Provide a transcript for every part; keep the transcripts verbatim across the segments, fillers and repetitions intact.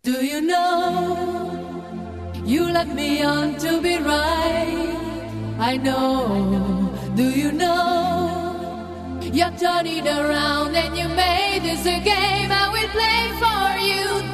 Do you know you led me on to be right? I know. Do you know you turned it around and you made this a game I will play for you?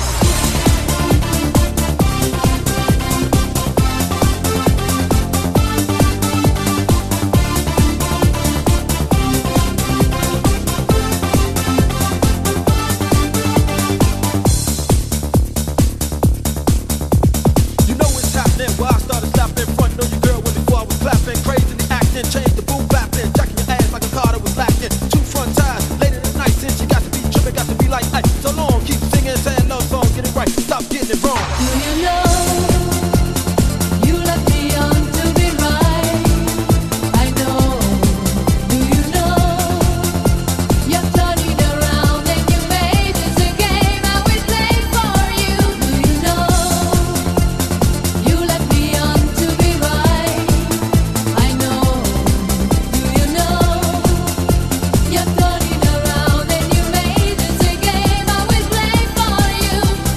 Well, I started slapping in front, know your girl when before I was clapping, crazy acting, changed the boom bapping, jacking your ass like a car that was lacking. Two front tires, later than night, since you got to be tripping, got to be like ice. So long, keep singing, saying love song, get it right, stop getting it wrong. Do you know you led me on to be right? I know. Do you know you turned it around and you made this a game I will play for you? Do you know you led me on to be right? I know. Do you know you turned it around and you made this a game I will play for you?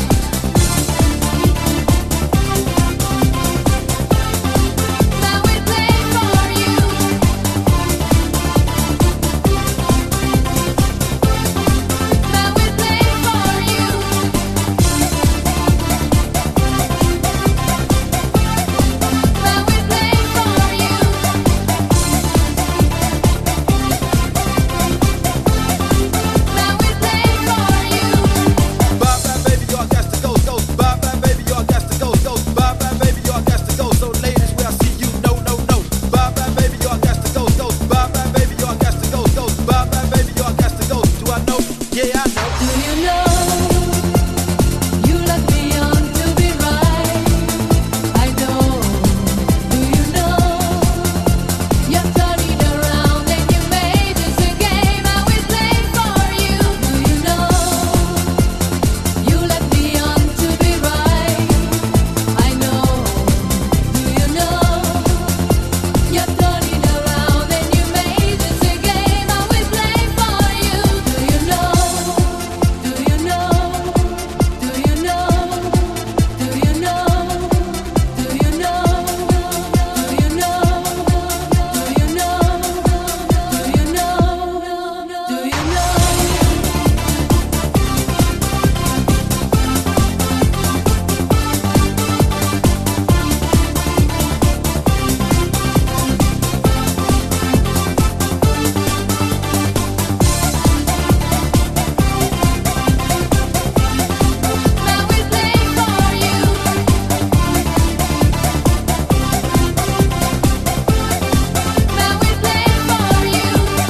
I will play for you. I will play for you. I will play for you. I will play for you. Bye bye baby, y'all got to go, go. Bye bye baby, y'all got to go, go. Bye bye baby, y'all got to go. So ladies, where I see you, no, no, no. Bye bye baby, y'all got to go, go. Bye bye baby, y'all got to go, go. Bye bye baby, y'all got to go. Do I know? Yeah, I know. Do you know you led me on to be right? I know. Do you know you turned it around and you made this a game I will play for you? Do you know you led me on to be right? I know. Do you know you turned it around and you made this a game I will play for you? Do you know? Do you know? Do you know? Do you know? Do you know? Do you know? Do you know? Do you know? Do you know? I will play for you. I will play for you.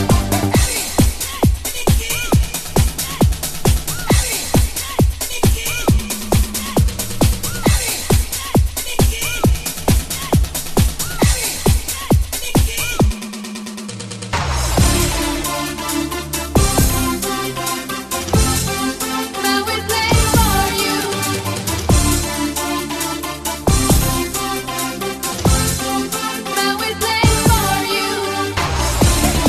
I will play for you. I will play for you.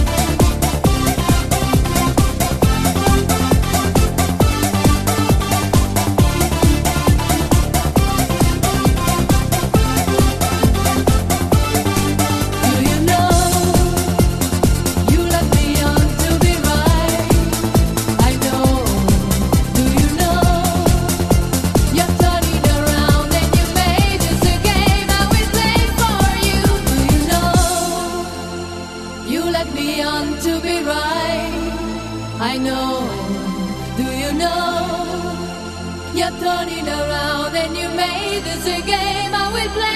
Do you know you led me on to be right? I know. Do you know you turned it around and you made this a game I will play for you? Do you know you led me on to be right? I know. Do you know you turned it around and you made this a game I will play